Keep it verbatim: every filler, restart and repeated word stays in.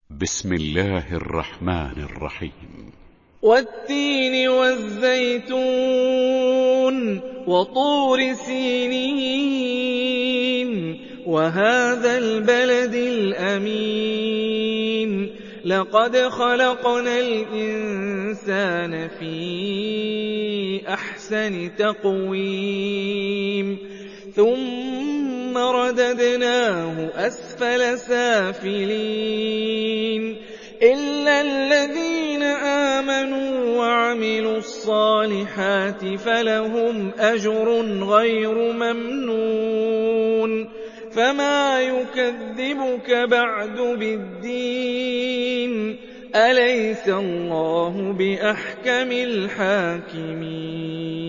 بسم الله الرحمن الرحيم. والتين والزيتون وطور سينين وهذا البلد الأمين لقد خلقنا الإنسان في أحسن تقويم ثم رددناه أسفل سافلين إلا الذين آمنوا وعملوا الصالحات فلهم أجر غير ممنون فما يكذبك بعد بالدين أليس الله بأحكم الحاكمين.